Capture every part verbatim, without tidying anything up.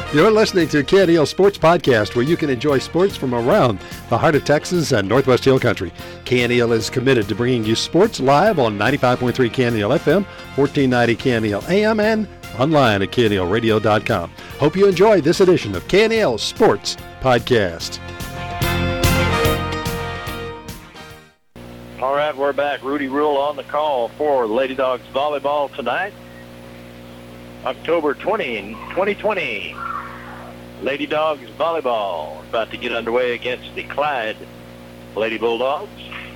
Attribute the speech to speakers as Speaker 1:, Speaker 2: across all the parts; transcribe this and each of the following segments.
Speaker 1: You're listening to K N E L Sports Podcast, where you can enjoy sports from around the heart of Texas and Northwest Hill Country. K N E L is committed to bringing you sports live on ninety-five point three K N E L F M, fourteen ninety K N E L A M, and online at K N E L radio dot com. Hope you enjoy this edition of K N E L Sports Podcast.
Speaker 2: All right, we're back. Rudy Rule on the call for Lady Dogs volleyball tonight, October twentieth, twenty twenty. Lady Dogs volleyball about to get underway against the Clyde Lady Bulldogs.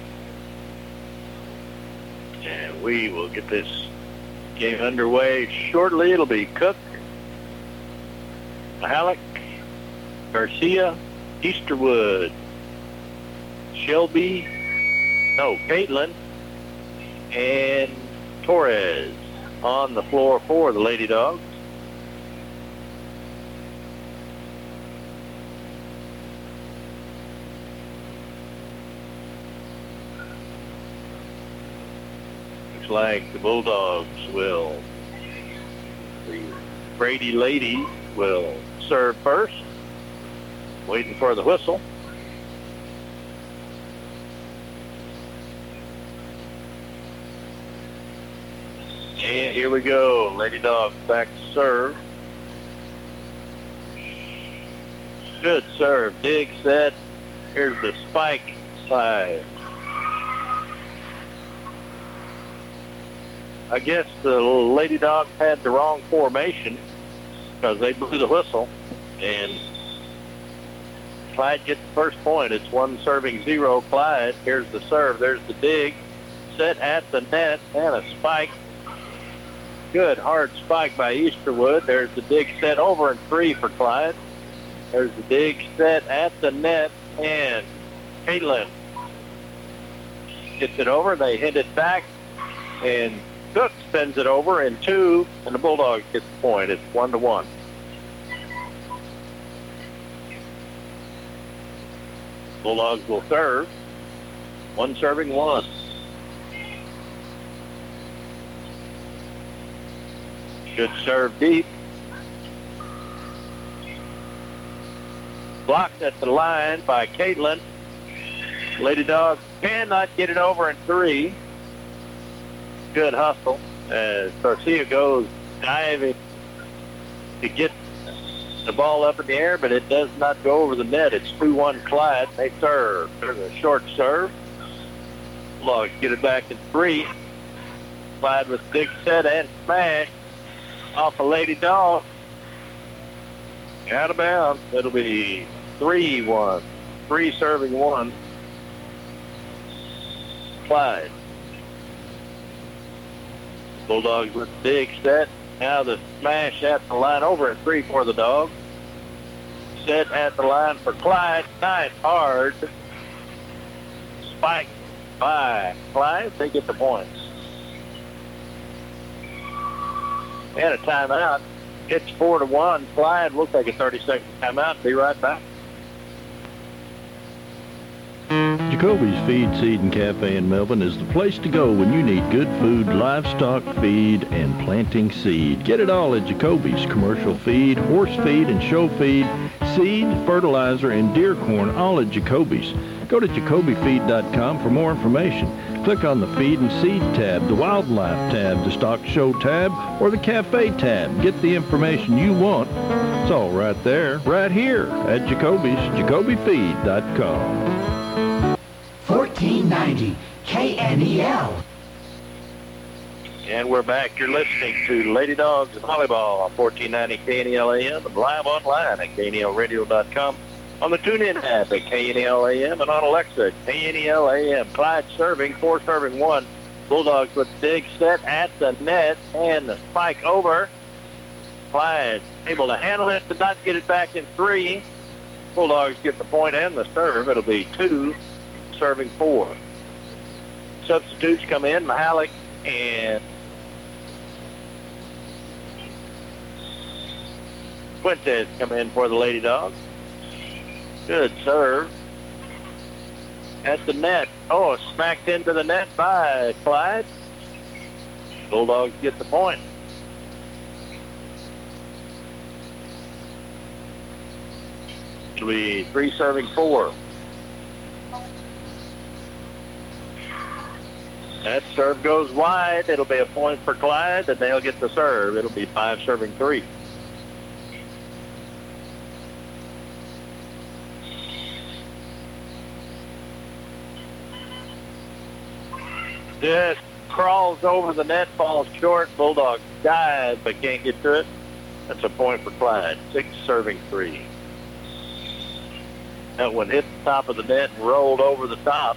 Speaker 2: And we will get this game underway shortly. It'll be Cook, Mahalik, Garcia, Easterwood, Shelby, no, Caitlin, and Torres on the floor for the Lady Dogs. Looks like the Bulldogs will, the Brady Ladies will serve first, waiting for the whistle. And here we go. Lady Dogs back to serve. Good serve. Big set. Here's the spike side. I guess the Lady Dogs had the wrong formation because they blew the whistle. And Clyde gets the first point. It's one serving zero Clyde. Here's the serve. There's the dig. Set at the net and a spike. Good hard spike by Easterwood. There's the dig set over and three for Clyde. There's the dig set at the net, and Caitlin gets it over. They hit it back, and Cook sends it over in two, and the Bulldogs get the point. It's one to one. Bulldogs will serve. One serving one. Good serve deep. Blocked at the line by Caitlin. Lady Dogs cannot get it over in three. Good hustle as Garcia goes diving to get the ball up in the air, but it does not go over the net. It's two one Clyde. They serve. There's a short serve. Bulldogs get it back in three. Clyde with big set and smash off a Lady Dog. Out of bounds. It'll be three one. Three serving one. Clyde. Bulldogs with big set. Now the smash at the line over at three for the Dogs. Set at the line for Clyde. Nice hard spike by Clyde. They get the points. And a timeout. It's four to one. Clyde will take a thirty-second timeout. Be right back.
Speaker 3: Jacoby's Feed, Seed, and Cafe in Melbourne is the place to go when you need good food, livestock feed, and planting seed. Get it all at Jacoby's. Commercial feed, horse feed, and show feed, seed, fertilizer, and deer corn, all at Jacoby's. Go to jacoby feed dot com for more information. Click on the Feed and Seed tab, the Wildlife tab, the Stock Show tab, or the Cafe tab. Get the information you want. It's all right there, right here at Jacoby's, jacoby feed dot com.
Speaker 4: fourteen ninety K N E L.
Speaker 2: And we're back. You're listening to Lady Dogs Volleyball on fourteen ninety K N E L A M and live online at K N E L radio dot com. On the TuneIn app at K N E L A M and on Alexa at K N E L A M. Clyde serving, four serving one. Bulldogs with big set at the net and the spike over. Clyde able to handle it, but not get it back in three. Bulldogs get the point and the serve. It'll be two serving four. Substitutes come in. Mahalik and Fuentes come in for the Lady Dogs. Good serve at the net. Oh, smacked into the net by Clyde. Bulldogs get the point. It'll be three serving four. That serve goes wide. It'll be a point for Clyde, and they'll get the serve. It'll be five serving three. Just crawls over the net, falls short. Bulldogs dive, but can't get to it. That's a point for Clyde. Six serving three. That one hit the top of the net and rolled over the top.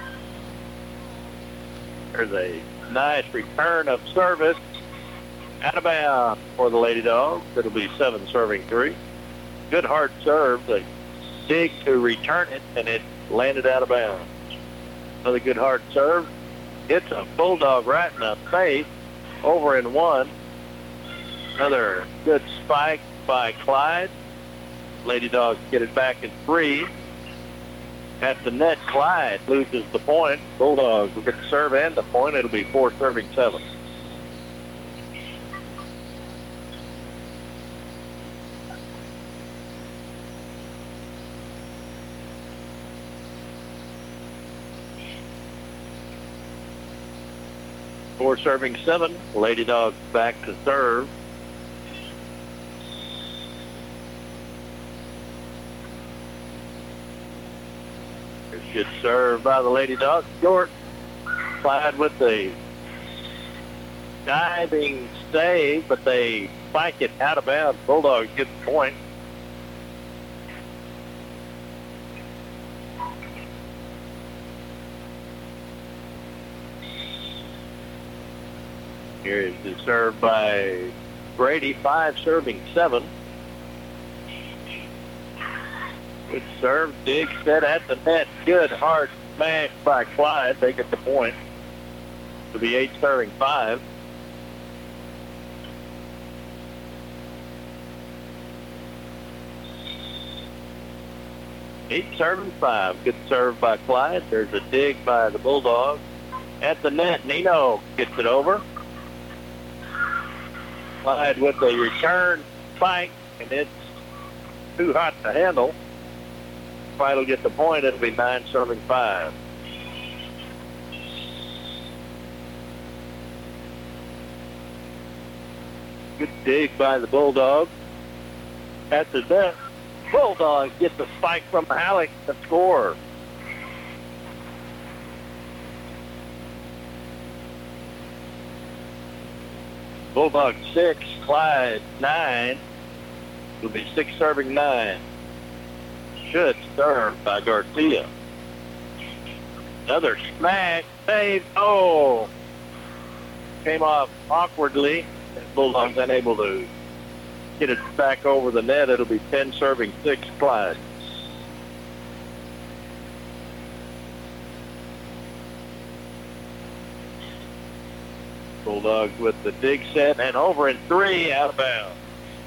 Speaker 2: There's a nice return of service out of bounds for the Lady Dogs. It'll be seven serving three. Good hard serve. They dig to return it, and it landed out of bounds. Another good hard serve. Hits a Bulldog right in the face, over in one. Another good spike by Clyde. Lady Dogs get it back in three. At the net, Clyde loses the point. Bulldogs will get the serve and the point. It'll be four serving seven. Four serving seven. Lady Dogs back to serve. Good serve by the Lady Dogs. Short. Clyde with the diving save, but they spike it out of bounds. Bulldogs get the point. Here is the serve by Brady. Five serving seven. Good serve, dig, set at the net. Good hard smash by Clyde. They get the point. It'll be eight serving five. Eight serving five. Good serve by Clyde. There's a dig by the Bulldogs. At the net, Nino gets it over. Clyde with the return spike, and it's too hot to handle. Clyde will get the point. It'll be nine serving five. Good dig by the Bulldogs. At the net, Bulldogs get the spike from Halleck to score. Bulldogs six, Clyde nine. It'll be six serving nine. Should serve by Garcia. Another smash, save. Oh! Came off awkwardly. Bulldogs unable to get it back over the net. It'll be ten serving six, Clyde. Bulldogs with the dig set and over in three, out of bounds.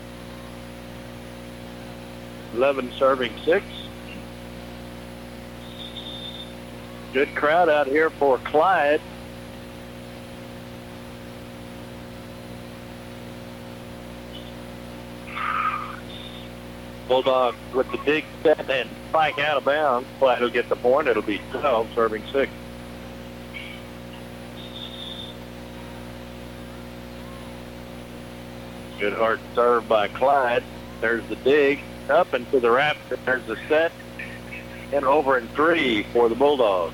Speaker 2: eleven serving six. Good crowd out here for Clyde. Bulldogs with the dig set and spike out of bounds. Clyde will get the point. It'll be twelve serving six. Good hard serve by Clyde. There's the dig. Up and to the Raptor. There's the set. And over in three for the Bulldogs.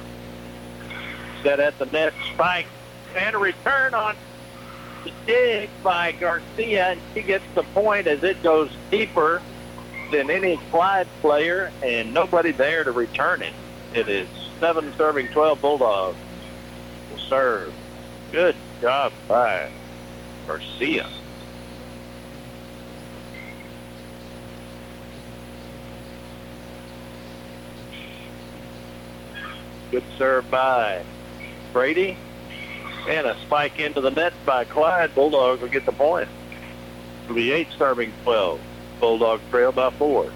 Speaker 2: Set at the net. Spike. And a return on the dig by Garcia. And she gets the point as it goes deeper than any Clyde player. And nobody there to return it. It is seven serving twelve. Bulldogs will serve. Good job by Garcia. Good serve by Brady. And a spike into the net by Clyde. Bulldogs will get the point. It'll be eight serving twelve. Bulldogs trail by four.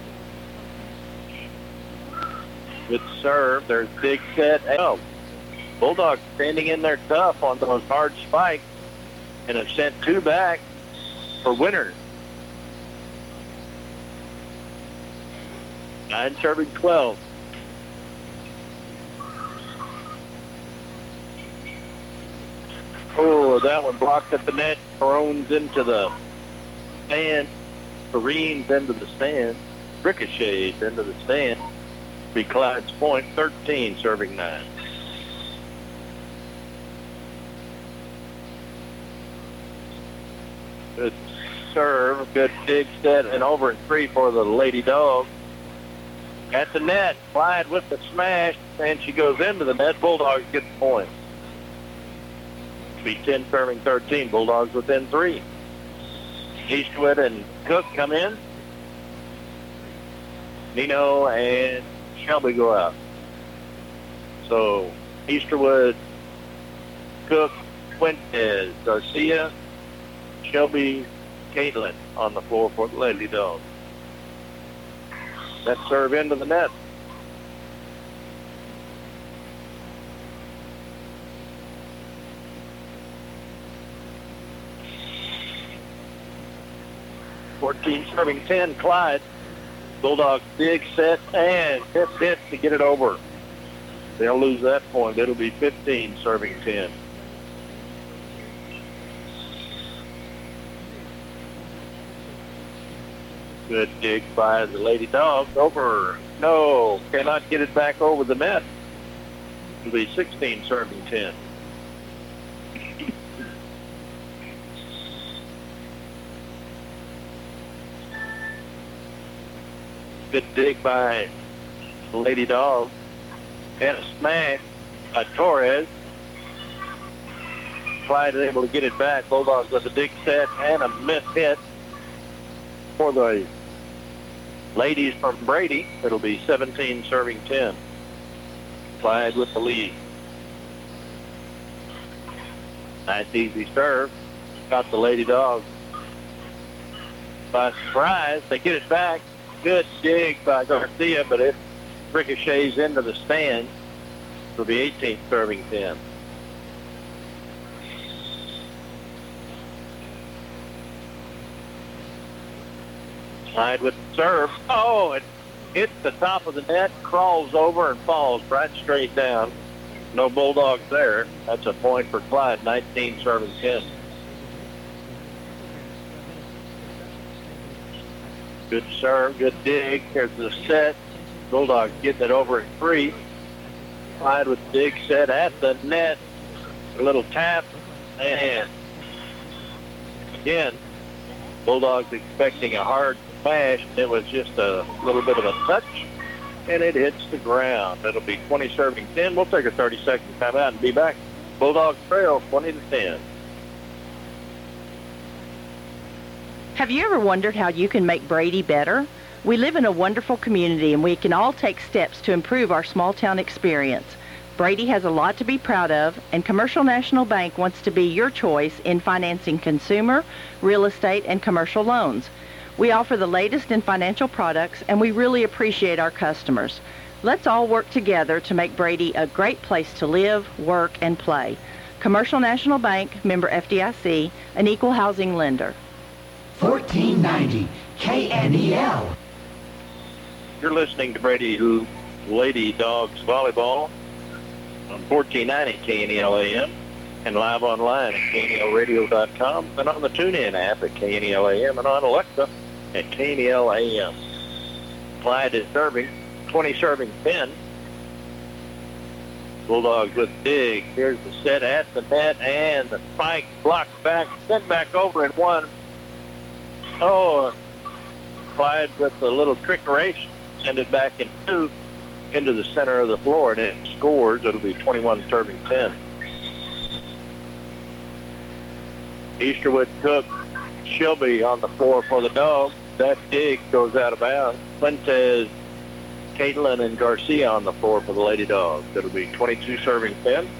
Speaker 2: Good serve. There's big set. Oh. Bulldogs standing in there tough on those hard spikes and have sent two back for winners. Nine serving twelve. Oh, that one blocked at the net. Thrones into the stand. Careens into the stand. Ricochets into the stand. Be Clyde's point, thirteen serving nine. Good serve, good dig set, and over and three for the Lady Dogs. At the net, Clyde with the smash, and she goes into the net. Bulldogs get the point. Be ten serving thirteen. Bulldogs within three. Eastwood and Cook come in. Nino and Shelby go out. So Easterwood, Cook, Fuentes, Garcia, Shelby, Caitlin on the floor for the Lady Dogs. That serve into the net. fourteen serving ten, Clyde. Bulldogs big set and hit hit to get it over. They'll lose that point. It'll be fifteen serving ten. Good dig by the Lady Dogs. Over. No, cannot get it back over the net. It'll be sixteen serving ten. Good dig by the Lady Dogs. And a smash by Torres. Clyde is able to get it back. Bulldogs with a dig set and a miss hit for the ladies from Brady. It'll be seventeen serving ten. Clyde with the lead. Nice easy serve. Got the Lady Dogs by surprise. They get it back. Good dig by Garcia, but it ricochets into the stand. It'll be eighteen serving ten. Clyde with the serve. Oh, it hits the top of the net, crawls over, and falls right straight down. No Bulldogs there. That's a point for Clyde, nineteen serving ten. Good serve, good dig. Here's the set. Bulldogs getting it over at three. Clyde with the dig set at the net. A little tap. And again, Bulldogs expecting a hard smash. It was just a little bit of a touch, and it hits the ground. It'll be twenty serving ten. We'll take a thirty second timeout and be back. Bulldogs trail twenty to ten.
Speaker 5: Have you ever wondered how you can make Brady better? We live in a wonderful community, and we can all take steps to improve our small town experience. Brady has a lot to be proud of, and Commercial National Bank wants to be your choice in financing consumer, real estate, and commercial loans. We offer the latest in financial products, and we really appreciate our customers. Let's all work together to make Brady a great place to live, work, and play. Commercial National Bank, member F D I C, an equal housing lender.
Speaker 4: fourteen ninety K N E L.
Speaker 2: You're listening to Brady Lady Dogs Volleyball on fourteen ninety K N E L A M and live online at K N E L radio dot com and on the TuneIn app at K N E L A M and on Alexa at K N E L A M. Clyde is serving, twenty serving ten. Bulldogs with dig. Here's the set at the net and the spike blocked back, sent back over and one. Oh, Clyde with a little trickery, send it back in two into the center of the floor, and it scores. It'll be twenty-one serving ten. Easterwood, Cook, Shelby on the floor for the Dogs. That dig goes out of bounds. Fuentes, Caitlin, and Garcia on the floor for the Lady Dogs. It'll be twenty-two serving ten.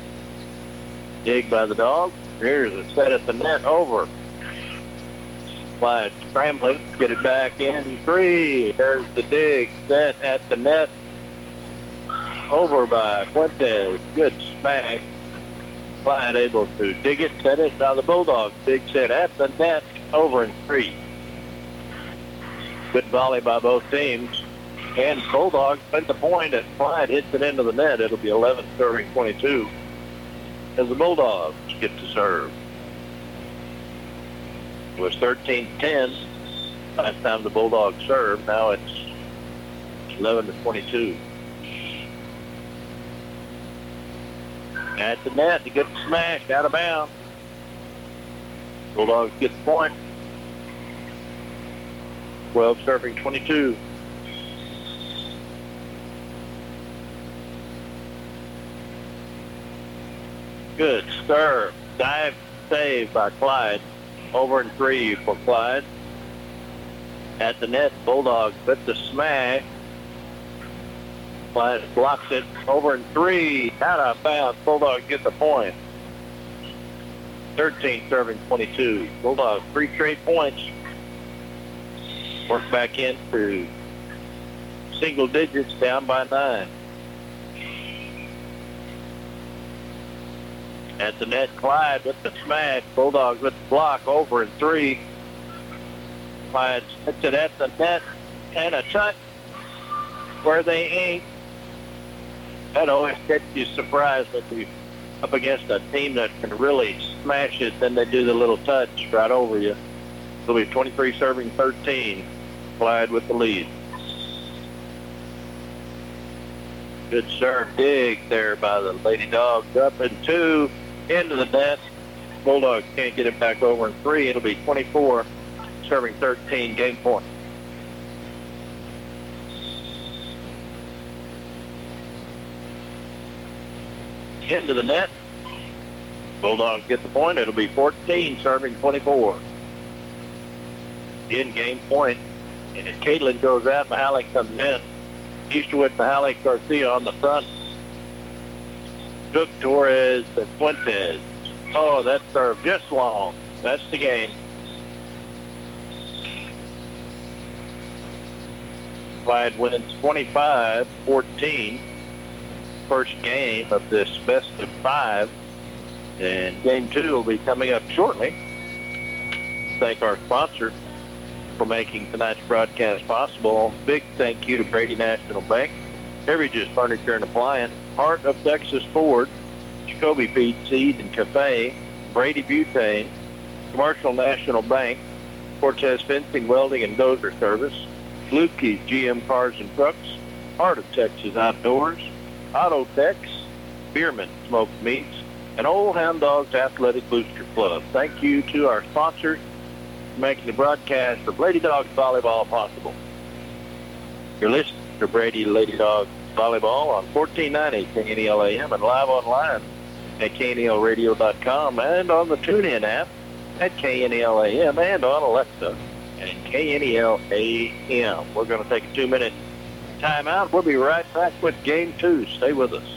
Speaker 2: Dig by the Dogs. Here's a set at the net over. Clyde scrambling, get it back in three. There's the dig, set at the net. Over by Fuentes. Good smash. Clyde able to dig it, set it. Now the Bulldogs dig set at the net. Over in three. Good volley by both teams. And Bulldogs at the point as Clyde hits it into the net. It'll be eleven serving twenty-two as the Bulldogs get to serve. It was thirteen ten last time the Bulldogs served. Now it's eleven to twenty-two. At the net, a good smash out of bounds. Bulldogs get the point. twelve serving twenty-two. Good serve. Dive save by Clyde. Over in three for Clyde. At the net, Bulldogs with the smash. Clyde blocks it. Over in three. Out of bounds. Bulldogs get the point. thirteen serving twenty-two. Bulldogs three straight points. Work back into single digits, down by nine. At the net, Clyde with the smash. Bulldogs with the block. Over in three. Clyde hits it at the net. And a touch where they ain't. That always gets you surprised when you're up against a team that can really smash it. Then they do the little touch right over you. It'll be twenty-three serving thirteen. Clyde with the lead. Good serve dig there by the Lady Dogs. Up in two. Into the net. Bulldogs can't get it back over in three. It'll be twenty-four serving thirteen. Game point. Into the net. Bulldogs get the point. It'll be fourteen serving twenty-four. In game point. And Caitlin goes out. Mahalik comes in. Easterwood, Mahalik, Garcia on the front. Cook, Torres, and Fuentes. Oh, that serve just long. That's the game. Clyde wins twenty-five fourteen. First game of this best of five. And game two will be coming up shortly. Thank our sponsor for making tonight's broadcast possible. Big thank you to Brady National Bank, Beverages, Furniture and Appliance, Heart of Texas Ford, Jacoby Feed, Seed and Cafe, Brady Butane, Commercial National Bank, Cortez Fencing, Welding and Dozer Service, Lukey's G M Cars and Trucks, Heart of Texas Outdoors, Auto Tex, Bierman Smoked Meats, and Old Hound Dogs Athletic Booster Club. Thank you to our sponsors for making the broadcast of Lady Dogs Volleyball possible. You're listening to Brady Lady Dogs Volleyball on fourteen ninety K N E L A M and live online at K N E L radio dot com and on the TuneIn app at K N E L A M and on Alexa and K N E L A M. We're going to take a two-minute timeout. We'll be right back with game two. Stay with us.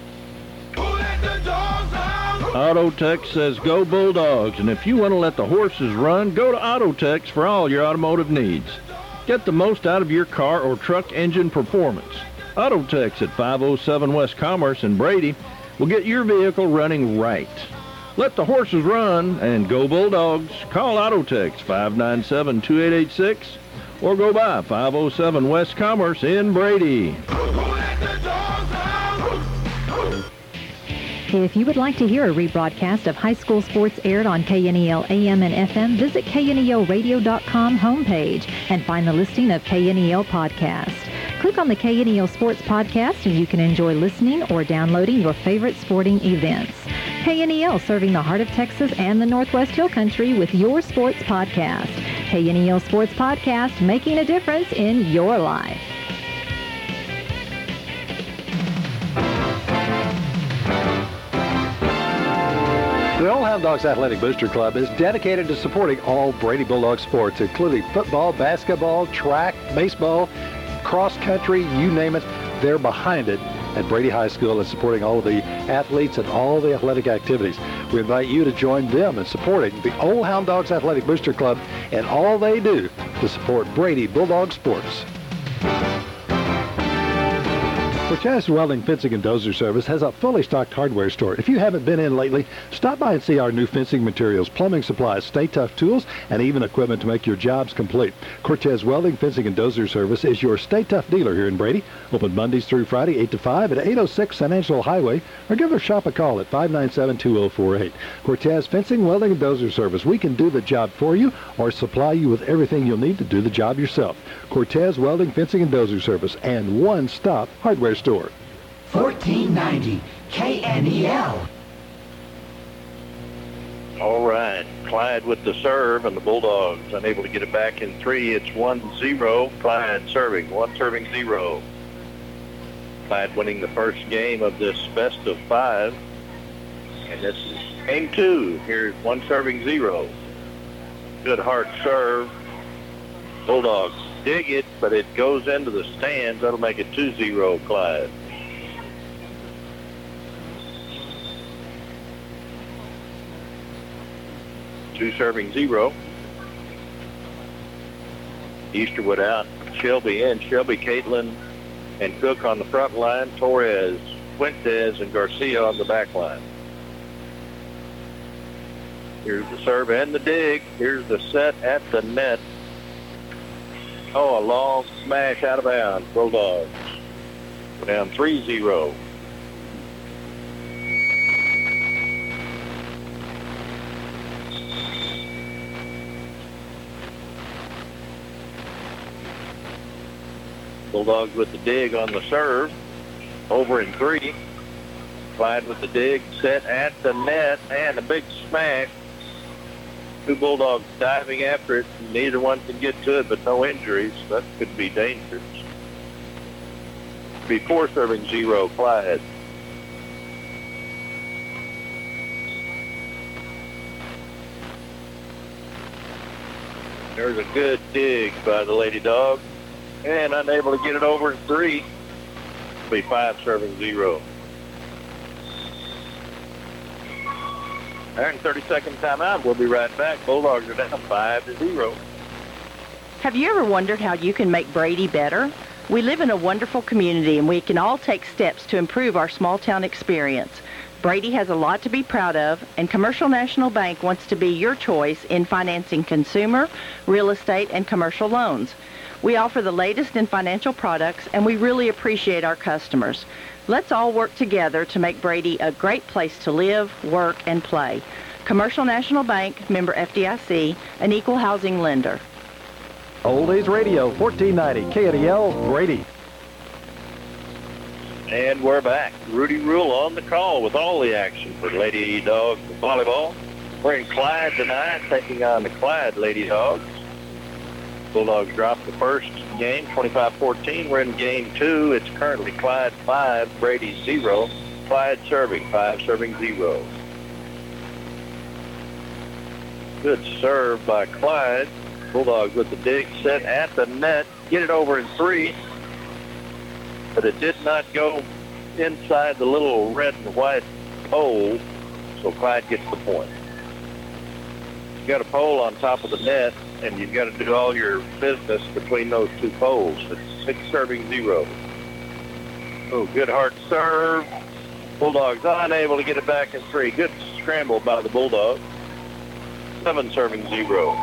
Speaker 3: Autotex says go Bulldogs, and if you want to let the horses run, go to Autotex for all your automotive needs. Get the most out of your car or truck engine performance. Autotex at five oh seven West Commerce in Brady will get your vehicle running right. Let the horses run and go Bulldogs. Call Autotex five nine seven, two eight eight six or go by five oh seven West Commerce in Brady.
Speaker 6: If you would like to hear a rebroadcast of high school sports aired on K N E L A M and F M, visit K N E L radio dot com homepage and find the listing of K N E L podcasts. Click on the K N E L Sports Podcast and you can enjoy listening or downloading your favorite sporting events. K N E L, serving the heart of Texas and the Northwest Hill Country with your sports podcast. K N E L Sports Podcast, making a difference in your life.
Speaker 1: The Old Hound Dogs Athletic Booster Club is dedicated to supporting all Brady Bulldog sports, including football, basketball, track, baseball, cross country, you name it, they're behind it. at Brady High School and supporting all of the athletes and all the athletic activities. We invite you to join them in supporting the Old Hound Dogs Athletic Booster Club and all they do to support Brady Bulldog Sports. Cortez Welding Fencing and Dozer Service has a fully stocked hardware store. If you haven't been in lately, stop by and see our new fencing materials, plumbing supplies, Stay Tough tools, and even equipment to make your jobs complete. Cortez Welding Fencing and Dozer Service is your Stay Tough dealer here in Brady. Open Mondays through Friday, eight to five at eight oh six San Angelo Highway, or give their shop a call at five nine seven, two oh four eight. Cortez Fencing, Welding, and Dozer Service. We can do the job for you or supply you with everything you'll need to do the job yourself. Cortez Welding, Fencing, and Dozer Service, and one-stop hardware store.
Speaker 4: fourteen ninety K N E L.
Speaker 2: All right, Clyde with the serve, and the Bulldogs unable to get it back in three. It's one zero. Clyde serving, one serving zero. Clyde winning the first game of this best of five. And this is game two. Here's one serving zero. Good hard serve. Bulldogs dig it, but it goes into the stands. That'll make it two zero Clyde. Two serving zero. Easterwood out. Shelby in. Shelby, Caitlin, and Cook on the front line. Torres, Fuentes, and Garcia on the back line. Here's the serve and the dig. Here's the set at the net. Oh, a long smash out of bounds. Bulldogs down three zero. Bulldogs with the dig on the serve. Over in three. Clyde with the dig, set at the net, and a big smash. Two Bulldogs diving after it. Neither one can get to it, but no injuries. That could be dangerous. Be four serving zero, Clyde. There's a good dig by the Lady Dogs, and unable to get it over in three. Be five serving zero. There in thirty second timeout. We'll be right back. Bulldogs are down five to zero.
Speaker 5: Have you ever wondered how you can make Brady better? We live in a wonderful community, and we can all take steps to improve our small town experience. Brady has a lot to be proud of, and Commercial National Bank wants to be your choice in financing consumer, real estate, and commercial loans. We offer the latest in financial products, and we really appreciate our customers. Let's all work together to make Brady a great place to live, work, and play. Commercial National Bank, member F D I C, an equal housing lender.
Speaker 1: Oldies Radio, fourteen ninety K N E L, Brady.
Speaker 2: And we're back. Rudy Rule on the call with all the action for Lady Dogs volleyball. We're in Clyde tonight, taking on the Clyde Lady Dogs. Bulldogs dropped the first game, twenty-five fourteen. We're in game two. It's currently Clyde five, Brady zero. Clyde serving, five serving zero. Good serve by Clyde. Bulldogs with the dig, set at the net. Get it over in three. But it did not go inside the little red and white pole, so Clyde gets the point. You got a pole on top of the net, and you've got to do all your business between those two poles. It's six serving zero. Oh, good hard serve. Bulldogs unable to get it back in three. Good scramble by the Bulldogs. Seven serving zero.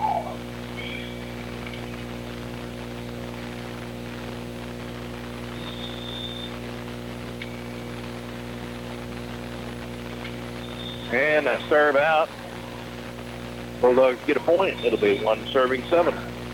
Speaker 2: And a serve out. Bulldogs get a point. It'll be one serving seven.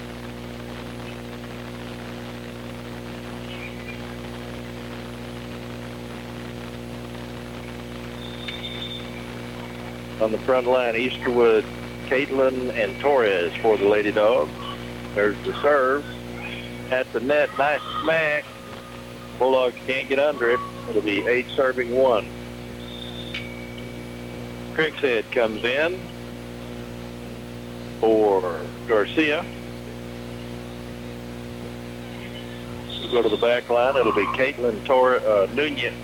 Speaker 2: On the front line, Easterwood, Caitlin, and Torres for the Lady Dogs. There's the serve. At the net, nice smack. Bulldogs can't get under it. It'll be eight serving one. Crickshead comes in for Garcia. go to the back line. It'll be Caitlin Tor- uh, Nunez,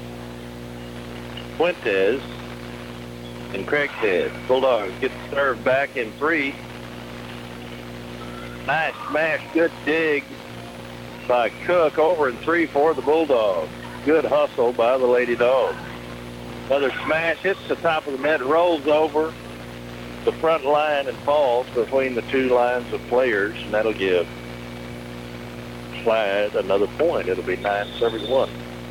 Speaker 2: Fuentes, and Craighead. Bulldogs get the serve back in three. Nice smash, good dig by Cook, over in three for the Bulldogs. Good hustle by the Lady Dogs. Another smash, hits the top of the net, rolls over the front line and falls between the two lines of players, and that'll give Clyde another point. It'll be nine serving one.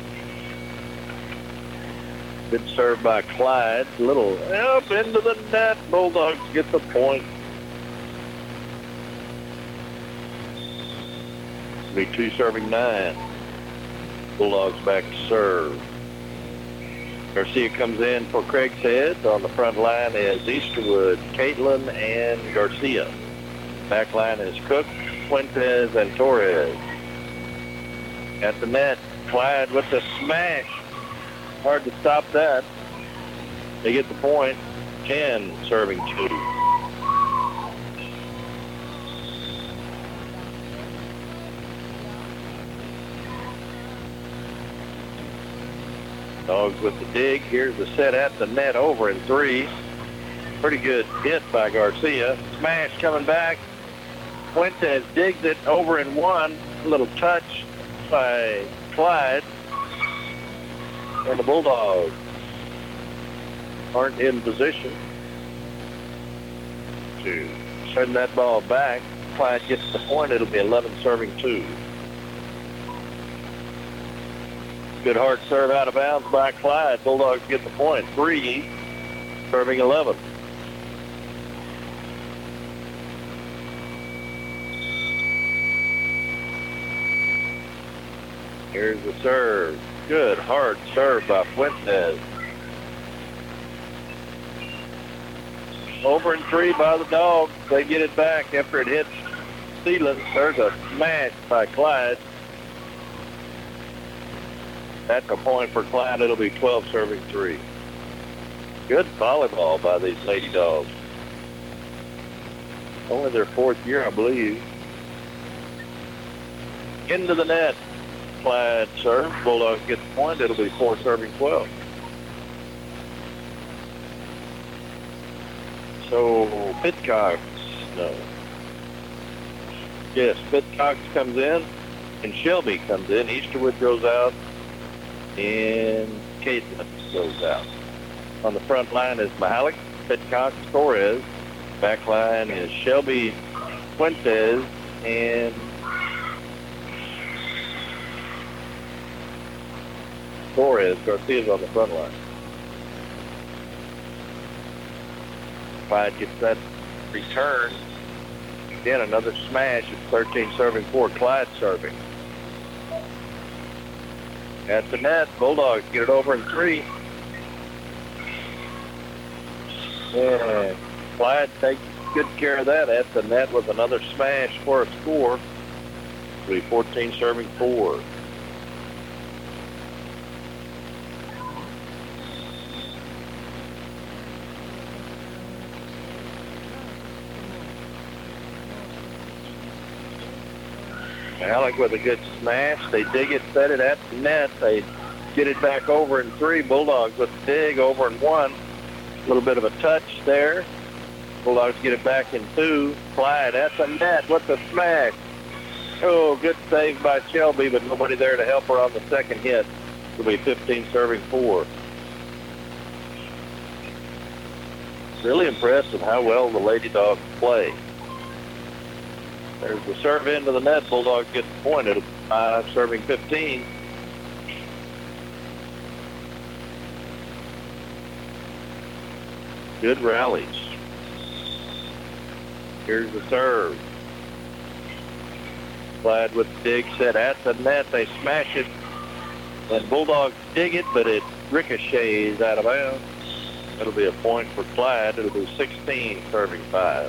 Speaker 2: Good serve by Clyde. Little up into the net. Bulldogs get the point. It'll be two serving nine. Bulldogs back to serve. Garcia comes in for Craighead. On the front line is Easterwood, Caitlin, and Garcia. Back line is Cook, Fuentes, and Torres. At the net, Clyde with the smash. Hard to stop that. They get the point. ten serving two. Dogs with the dig. Here's the set at the net, over in three. Pretty good hit by Garcia. Smash coming back. Fuentes digs it over in one. A little touch by Clyde. And the Bulldogs aren't in position to send that ball back. Clyde gets the point. It'll be eleven serving two. Good hard serve out of bounds by Clyde. Bulldogs get the point. Three serving eleven. Here's the serve. Good hard serve by Fuentes. Over and three by the Dogs. They get it back after it hits Sealand. There's a smash by Clyde. That's a point for Clyde. It'll be twelve serving three. Good volleyball by these Lady Dogs. Only their fourth year, I believe. Into the net. Clyde serve. Bulldogs get the point. It'll be four serving twelve. So Pitcox, no. Yes, Pitcox comes in and Shelby comes in. Easterwood goes out and Caitlin goes out. On the front line is Mahalik, Pitcox, Torres. Back line is Shelby, Fuentes, and Torres. Garcia's on the front line. Clyde gets that return. Again, another smash. It's thirteen serving four. Clyde serving. At the net, Bulldogs get it over in three. And Clyde takes good care of that at the net with another smash for a score. It'll be fourteen serving four. Alec with a good smash. They dig it, set it at the net. They get it back over in three. Bulldogs with the dig over in one. A little bit of a touch there. Bulldogs get it back in two. Clyde at the net with the smash. Oh, good save by Shelby, but nobody there to help her on the second hit. It'll be fifteen serving four. Really impressed with how well the Lady Dogs play. There's the serve into the net. Bulldogs get the point. It'll be five serving fifteen. Good rallies. Here's the serve. Clyde with the dig set at the net. They smash it. And Bulldogs dig it, but it ricochets out of bounds. It'll be a point for Clyde. It'll be sixteen serving five.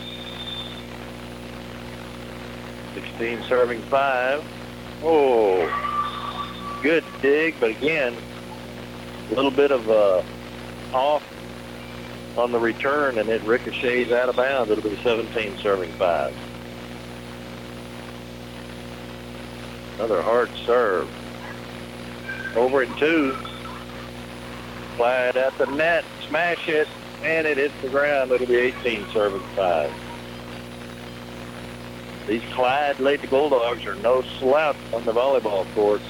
Speaker 2: sixteen serving five. Oh, good dig, but again, a little bit of uh, off on the return, and it ricochets out of bounds. It'll be seventeen serving five. Another hard serve. Over in two. Clyde at the net, smash it, and it hits the ground. It'll be eighteen serving five. These Clyde Lady Bulldogs are no slouch on the volleyball court.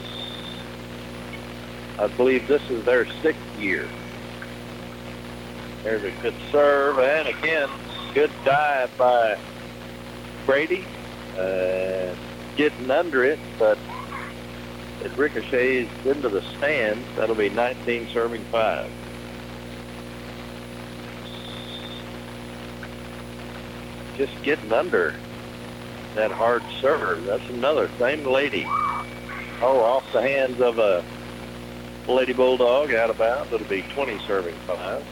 Speaker 2: I believe this is their sixth year. There's a good serve, and again, good dive by Brady. Uh, getting under it, but it ricochets into the stands. That'll be nineteen serving five. Just getting under that hard serve. That's another same lady. Oh, off the hands of a Lady Bulldog, out of bounds. It'll be twenty serving five.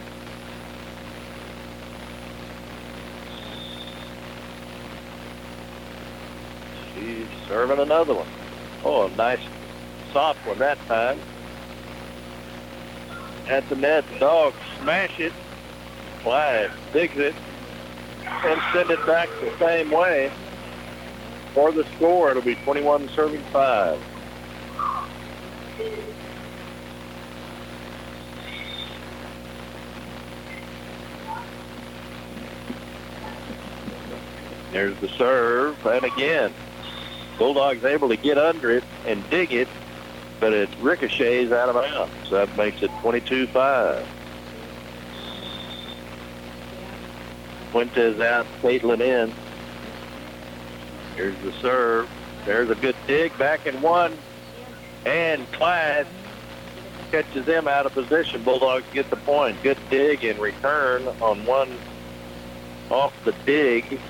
Speaker 2: She's serving another one. Oh, a nice soft one that time. At the net, Dog smash it. Clyde digs it and send it back the same way. For the score, it'll be twenty-one serving five. There's the serve, and again, Bulldogs able to get under it and dig it, but it ricochets out of bounds. So that makes it twenty-two five. Fuentes out, Caitlin in. Here's the serve. There's a good dig back in one, and Clyde catches them out of position. Bulldogs get the point. Good dig in return on one off the dig.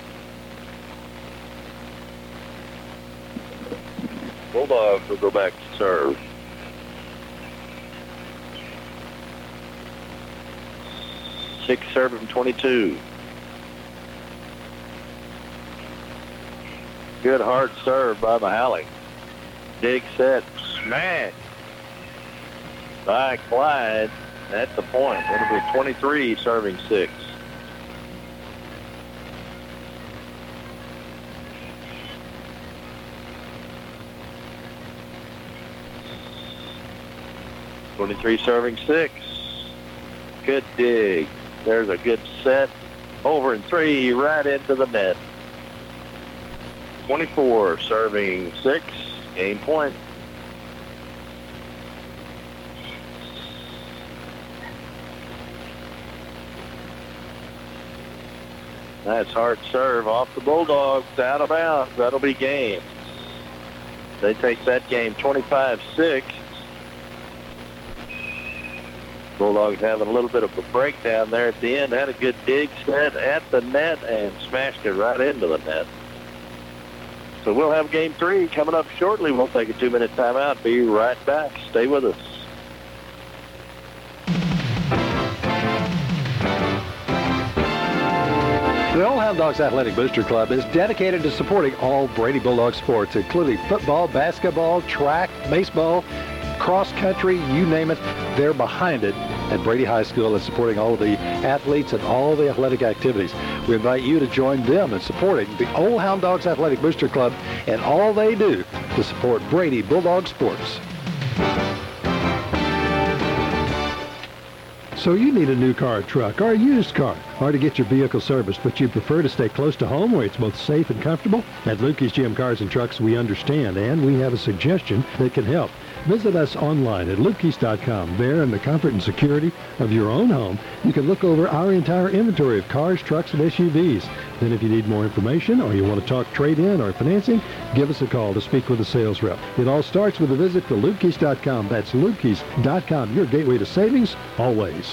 Speaker 2: Bulldogs will go back to serve. Six serving twenty-two. Good hard serve by Mahaly. Dig set, smash by Clyde at the point. It'll be twenty-three serving six. twenty-three serving six. Good dig. There's a good set. Over and three, right into the net. twenty-four serving six. Game point. Nice hard serve off the Bulldogs, out of bounds. That'll be game. They take that game twenty-five six. Bulldogs having a little bit of a breakdown there at the end. Had a good dig set at the net and smashed it right into the net. So we'll have game three coming up shortly. We'll take a two-minute timeout. Be right back. Stay with us.
Speaker 1: The Old Hound Dogs Athletic Booster Club is dedicated to supporting all Brady Bulldog sports, including football, basketball, track, baseball, cross country, you name it, they're behind it at Brady High School and supporting all of the athletes and all the athletic activities. We invite you to join them in supporting the Old Hound Dogs Athletic Booster Club and all they do to support Brady Bulldog sports.
Speaker 7: So you need a new car or truck or a used car or to get your vehicle serviced, but you prefer to stay close to home where it's both safe and comfortable? At Lukey's G M Cars and Trucks, we understand, and we have a suggestion that can help. Visit us online at Lukey's dot com. There, in the comfort and security of your own home, you can look over our entire inventory of cars, trucks, and S U Vs. Then if you need more information or you want to talk trade-in or financing, give us a call to speak with a sales rep. It all starts with a visit to Lukey's dot com. That's Lukey's dot com, your gateway to savings, always.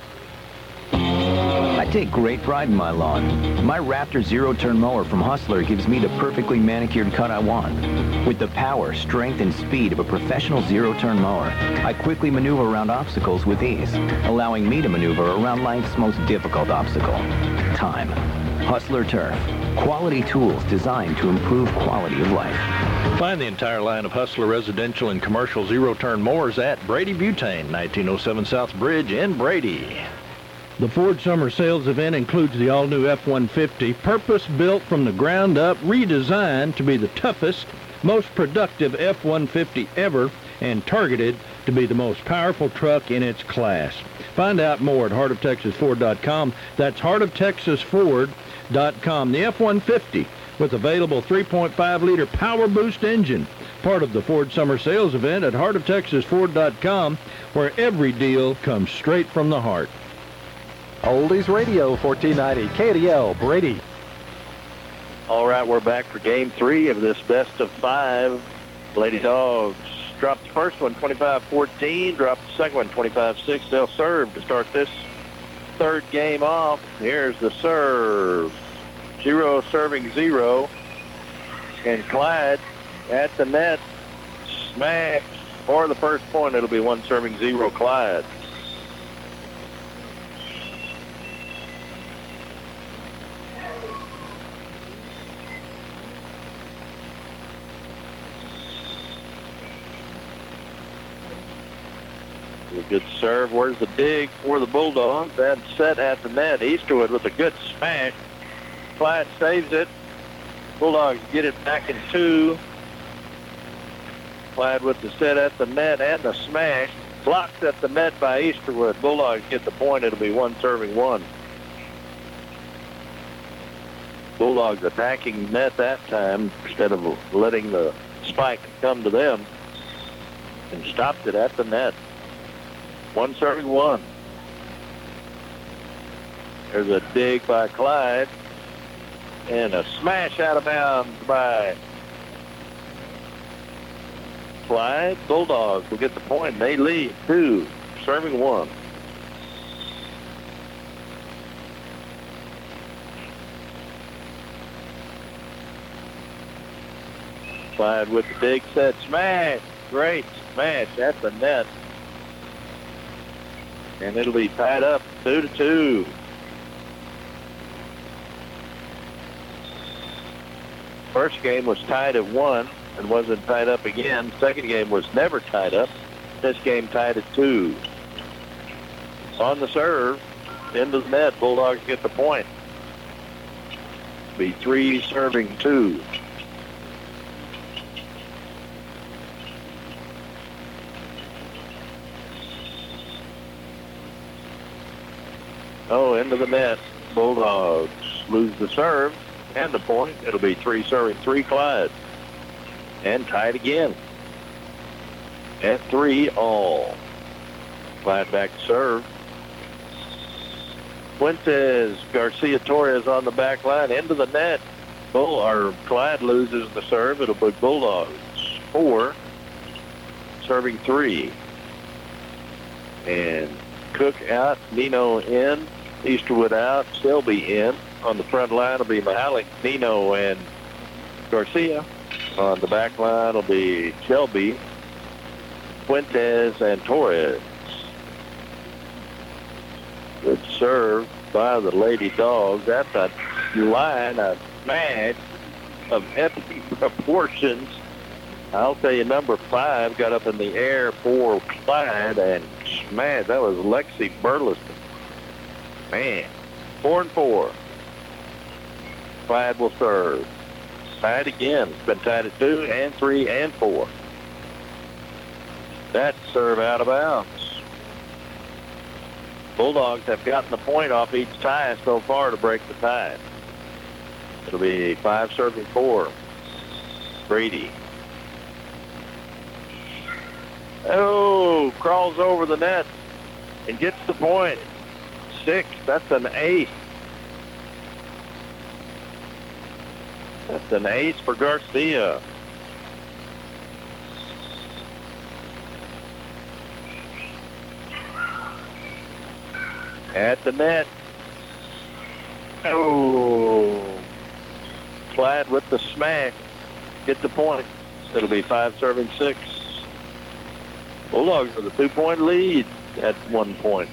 Speaker 8: I take great pride in my lawn. My Raptor zero-turn mower from Hustler gives me the perfectly manicured cut I want. With the power, strength, and speed of a professional zero-turn mower, I quickly maneuver around obstacles with ease, allowing me to maneuver around life's most difficult obstacle, time. Hustler Turf. Quality tools designed to improve quality of life.
Speaker 3: Find the entire line of Hustler residential and commercial zero-turn mowers at Brady Butane, nineteen oh seven South Bridge in Brady. The Ford Summer Sales Event includes the all-new F one fifty, purpose-built from the ground up, redesigned to be the toughest, most productive F one fifty ever, and targeted to be the most powerful truck in its class. Find out more at heart of texas ford dot com. That's heart of texas ford dot com. The F one fifty with available three point five liter Power Boost engine, part of the Ford Summer Sales Event at heart of texas ford dot com, where every deal comes straight from the heart.
Speaker 1: Oldies Radio, fourteen ninety K N E L, Brady.
Speaker 2: All right, we're back for game three of this best of five. Lady Dogs dropped the first one twenty-five fourteen, dropped the second one twenty-five six. They'll serve to start this third game off. Here's the serve. Zero serving zero. And Clyde at the net. Smash for the first point. It'll be one serving zero Clyde. A good serve. Where's the dig for the Bulldogs? That's set at the net. Easterwood with a good smash. Clyde saves it. Bulldogs get it back in two. Clyde with the set at the net and the smash. Blocked at the net by Easterwood. Bulldogs get the point. It'll be one serving one. Bulldogs attacking net that time instead of letting the spike come to them, and stopped it at the net. One serving one. There's a dig by Clyde. And a smash out of bounds by Clyde. Bulldogs will get the point. They lead two, serving one. Clyde with the big set smash. Great smash at the net. And it'll be tied up two to two. First game was tied at one and wasn't tied up again. Second game was never tied up. This game tied at two. On the serve, into the net, Bulldogs get the point. Be three serving two. Oh, into the net. Bulldogs lose the serve and the point. It'll be three serving three Clyde. And tied again. At three all. Clyde back to serve. Fuentes, Garcia Torres on the back line into the net. Bull or Clyde loses the serve. It'll be Bulldogs four, serving three. And Cook out, Nino in, Easterwood out, Selby in. On the front line will be Mahalik, Nino, and Garcia. On the back line will be Shelby, Fuentes, and Torres. Good serve by the Lady Dogs. That's a line, a smash of epic proportions. I'll tell you, number five got up in the air for Clyde and smashed. That was Lexi Burleson. Man, four and four. Clyde will serve. Tied again. It's been tied at two and three and four. That serve out of bounds. Bulldogs have gotten the point off each tie so far to break the tie. It'll be five serving four. Brady. Oh, crawls over the net and gets the point. Six. That's an ace. That's an ace for Garcia. At the net. Oh. Clyde with the smack. Get the point. It'll be five serving six. Bulldogs with a two-point lead at one point.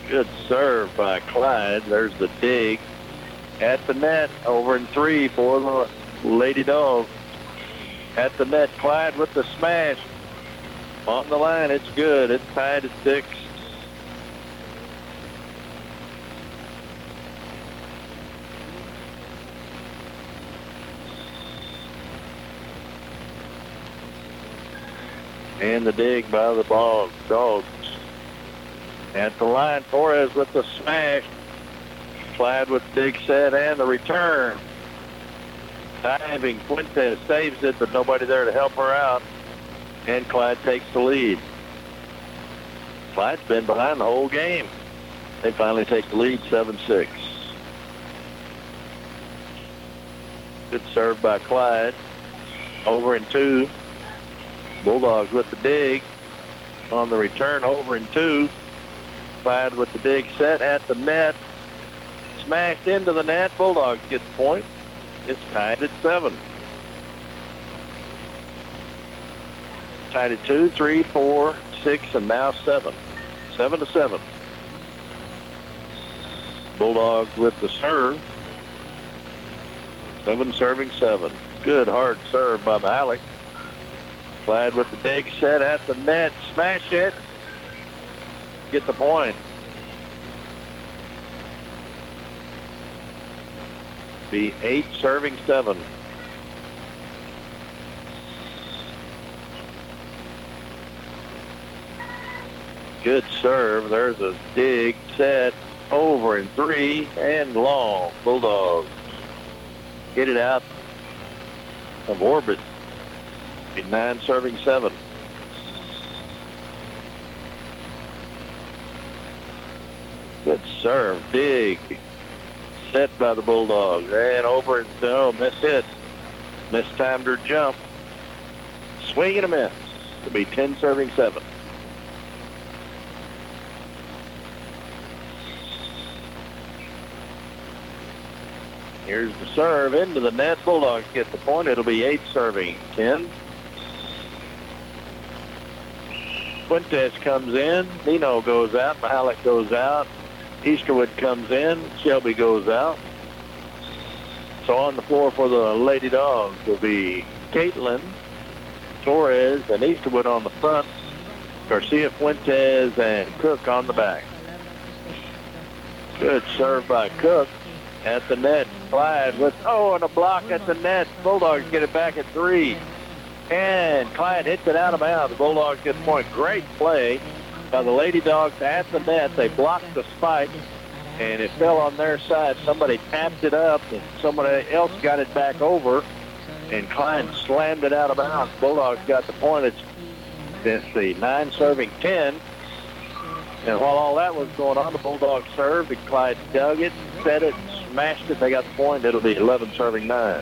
Speaker 2: Good serve by Clyde. There's the dig at the net. Over in three for the Lady Dogs. At the net, Clyde with the smash. On the line, it's good. It's tied at six. And the dig by the ball Dogs. At the line, Torres with the smash. Clyde with the dig set and the return. Diving, Fuentes saves it, but nobody there to help her out. And Clyde takes the lead. Clyde's been behind the whole game. They finally take the lead, seven six. Good serve by Clyde. Over in two. Bulldogs with the dig. On the return, over in two. Clyde with the dig set at the net. Smashed into the net. Bulldogs get the point. It's tied at seven. Tied at two, three, four, six, and now seven. Seven to seven. Bulldogs with the serve. Seven serving seven. Good hard serve by Malik. Clyde with the dig set at the net. Smash it. Get the point. Be eight serving seven. Good serve. There's a dig set over in three and long. Bulldogs get it out of orbit. Be nine serving seven. Good serve. Dig set by the Bulldogs. And over and oh, missed hit. Mistimed her jump. Swing and a miss. It'll be ten serving seven. Here's the serve into the net. Bulldogs get the point. It'll be eight serving ten. Fuentes comes in. Nino goes out. Malik goes out. Easterwood comes in. Shelby goes out. So on the floor for the Lady Dogs will be Caitlin, Torres, and Easterwood on the front. Garcia, Fuentes, and Cook on the back. Good serve by Cook at the net. Clyde with, oh, and a block at the net. Bulldogs get it back at three. And Clyde hits it out of bounds. The Bulldogs get the point. Great play by the Lady Dogs at the net. They blocked the spike, and it fell on their side. Somebody tapped it up, and somebody else got it back over, and Clyde slammed it out of bounds. Bulldogs got the point. It's, it's the nine serving ten. And while all that was going on, the Bulldogs served, and Clyde dug it, set it, smashed it. They got the point. It'll be eleven serving nine.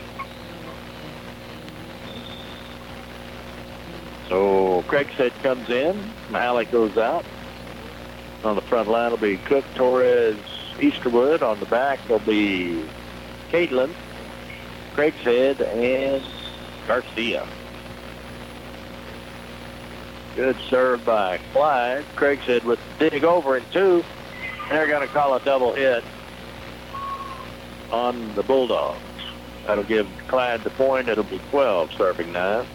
Speaker 2: So Craighead comes in. Malik goes out. On the front line will be Cook, Torres, Easterwood. On the back will be Caitlin, Craighead, and Garcia. Good serve by Clyde. Craighead with the dig over in two. They're going to call a double hit on the Bulldogs. That'll give Clyde the point. It'll be twelve serving nine.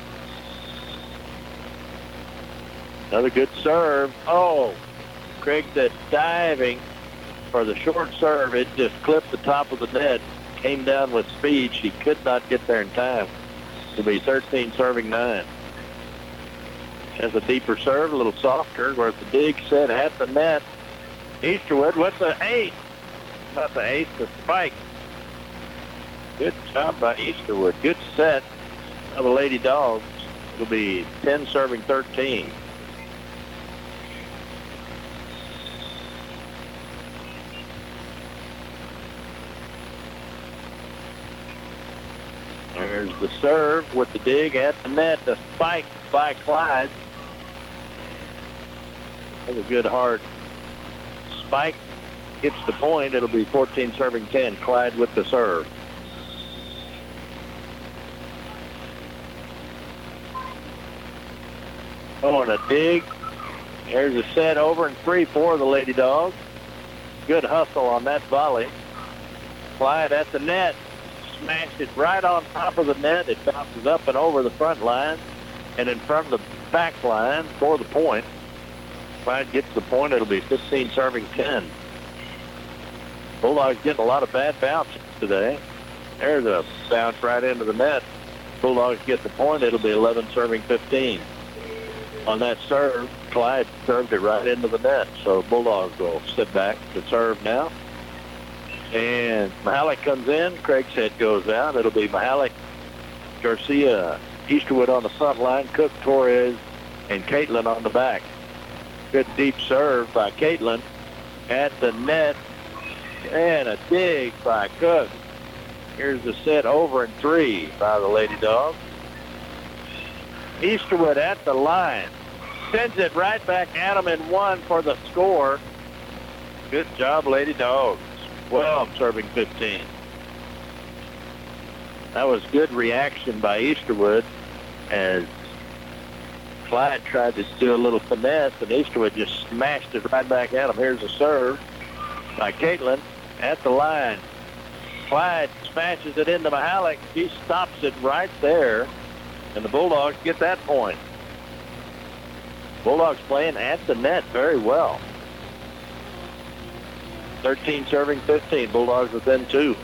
Speaker 2: Another good serve. Oh, Craighead diving for the short serve. It just clipped the top of the net. Came down with speed. She could not get there in time. It'll be thirteen serving nine. Has a deeper serve, a little softer. Where's the dig set at the net. Easterwood with the eight. Not the eight, the spike. Good job by Easterwood. Good set of the Lady Dogs. It'll be ten serving thirteen. There's the serve with the dig at the net. The spike by Clyde. That's a good hard spike. Gets the point. It'll be fourteen serving ten. Clyde with the serve. Oh, and a dig. There's a set over and three for the Lady Dogs. Good hustle on that volley. Clyde at the net. Smashed it right on top of the net. It bounces up and over the front line and in front of the back line for the point. Clyde gets the point. It'll be fifteen serving ten. Bulldogs getting a lot of bad bounces today. There's a bounce right into the net. Bulldogs get the point. It'll be eleven serving fifteen. On that serve, Clyde served it right into the net. So Bulldogs will sit back to serve now. And Mahalik comes in. Craig's head goes out. It'll be Mahalik, Garcia, Easterwood on the front line, Cook, Torres, and Caitlin on the back. Good deep serve by Caitlin at the net. And a dig by Cook. Here's the set over and three by the Lady Dogs. Easterwood at the line. Sends it right back at him and one for the score. Good job, Lady Dogs. twelve serving fifteen. That was good reaction by Easterwood as Clyde tried to do a little finesse and Easterwood just smashed it right back at him. Here's a serve by Caitlin at the line. Clyde smashes it into Mahalik. He stops it right there, and the Bulldogs get that point. Bulldogs playing at the net very well. thirteen serving fifteen. Bulldogs within two.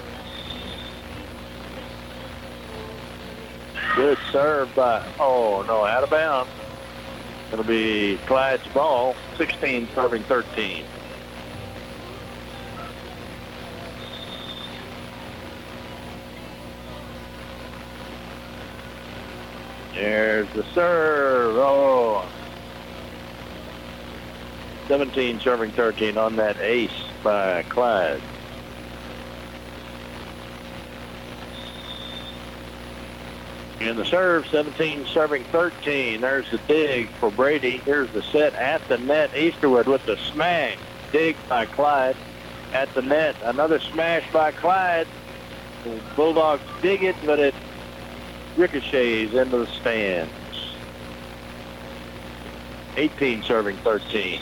Speaker 2: Good serve by, oh no, out of bounds. It'll be Clyde's ball. sixteen serving thirteen. There's the serve. Oh. seventeen serving thirteen on that ace by Clyde. And the serve, seventeen serving thirteen. There's the dig for Brady. Here's the set at the net. Easterwood with the smash. Dig by Clyde at the net. Another smash by Clyde. The Bulldogs dig it, but it ricochets into the stands. eighteen serving thirteen.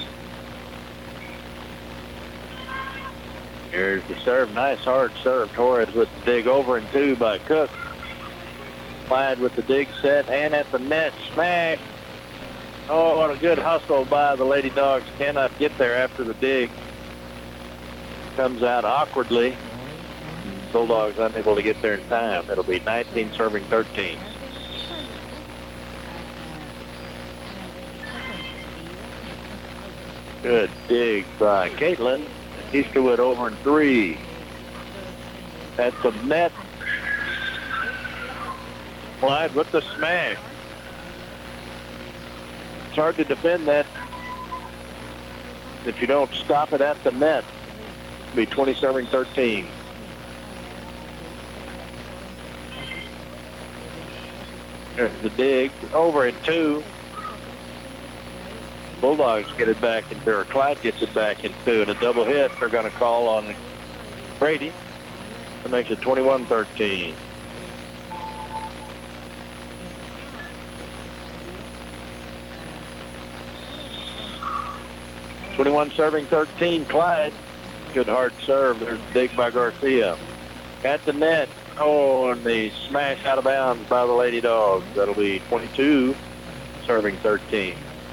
Speaker 2: Here's the serve. Nice hard serve. Torres with the dig over and two by Cook. Clyde with the dig set and at the net. Smash. Oh, what a good hustle by the Lady Dogs. Cannot get there after the dig. Comes out awkwardly. Bulldogs unable to get there in time. It'll be nineteen serving thirteen. Good dig by Caitlin. Easterwood over and three. At the net. Clyde with the smash. It's hard to defend that if you don't stop it at the net. It'll be twenty serving thirteen. There's the dig. Over at two. Bulldogs get it back in there. Clyde gets it back in two. And a double hit they're going to call on Brady. That makes it twenty-one thirteen. twenty-one serving thirteen, Clyde. Good hard serve. There's a dig by Garcia. At the net. Oh, and the smash out of bounds by the Lady Dogs. That'll be twenty-two serving thirteen.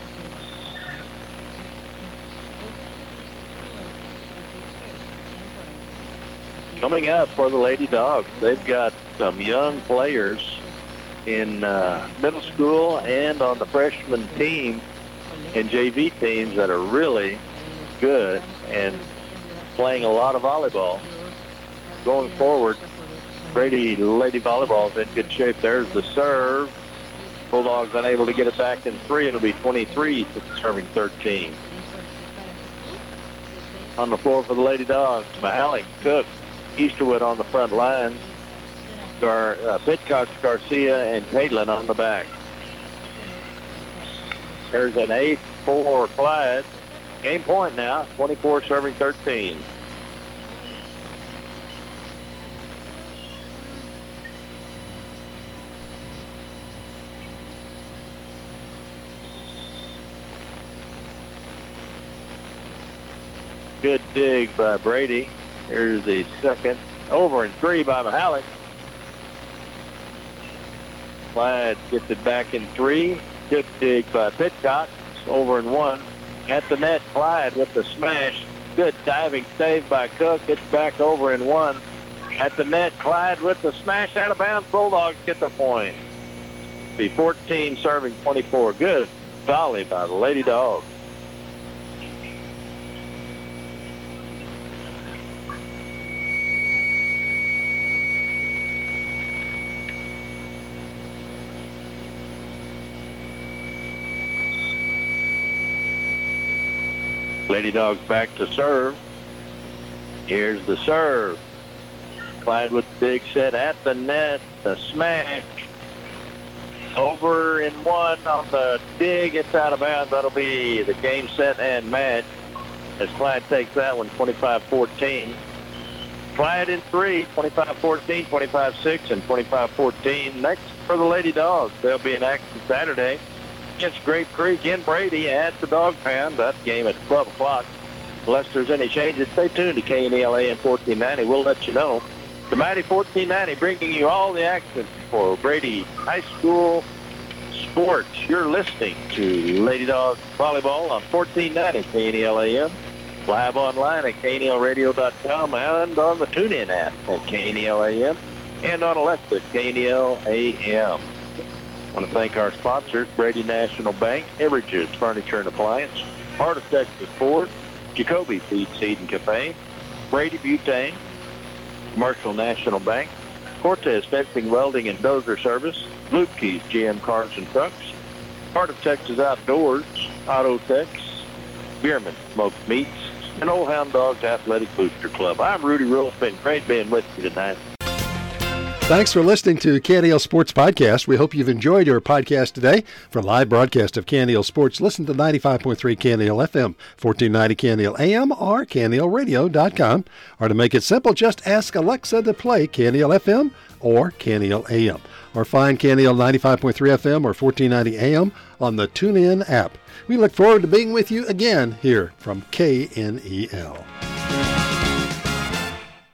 Speaker 2: Coming up for the Lady Dogs, they've got some young players in uh, middle school and on the freshman team and J V teams that are really good and playing a lot of volleyball. Going forward, Brady Lady Volleyball is in good shape. There's the serve. Bulldogs unable to get it back in three. It'll be twenty-three serving thirteen. On the floor for the Lady Dogs, Mahalik, Cook, Easterwood on the front line. Gar, uh, Pitcox, Garcia, and Caitlin on the back. There's an eight for Clyde. Game point now, twenty-four serving thirteen. Good dig by Brady. Here's the second. Over and three by Mihalik. Clyde gets it back in three. Good dig by Pitcock. Over and one. At the net, Clyde with the smash. Good diving save by Cook. It's back over and one. At the net, Clyde with the smash out of bounds. Bulldogs get the point. Be fourteen serving twenty-four. Good volley by the Lady Dogs. Lady Dogs back to serve. Here's the serve. Clyde with the big set at the net. The smash. Over in one on the dig. It's out of bounds. That'll be the game, set, and match as Clyde takes that one twenty-five fourteen. Clyde in three, twenty-five fourteen, twenty-five six, and twenty-five fourteen. Next for the Lady Dogs. They'll be in action Saturday against Grape Creek in Brady at the Dog Pound. That game at twelve o'clock. Unless there's any changes, stay tuned to K N E L A M fourteen ninety. We'll let you know. The Mighty fourteen ninety bringing you all the action for Brady High School sports. You're listening to Lady Dogs Volleyball on fourteen ninety K N E L A M. Live online at K N E L radio dot com and on the TuneIn app at K N E L A M and on Alexa K N E L A M. I want to thank our sponsors, Brady National Bank, Everidge's Furniture and Appliance, Heart of Texas Ford, Jacoby Feed, Seed and Cafe, Brady Butane, Commercial National Bank, Cortez Fencing, Welding, and Dozer Service, Lukey's G M Cars and Trucks, Heart of Texas Outdoors, Auto Tex, Bierman Smoked Meats, and Old Hound Dogs Athletic Booster Club. I'm Rudy Rule. It's been great being with you tonight.
Speaker 1: Thanks for listening to K N E L Sports Podcast. We hope you've enjoyed your podcast today. For a live broadcast of K N E L Sports, listen to ninety-five point three K N E L F M, fourteen ninety K N E L A M, or K N E L radio dot com. Or to make it simple, just ask Alexa to play K N E L F M or K N E L A M. Or find K N E L ninety-five point three F M or fourteen ninety A M on the TuneIn app. We look forward to being with you again here from K N E L.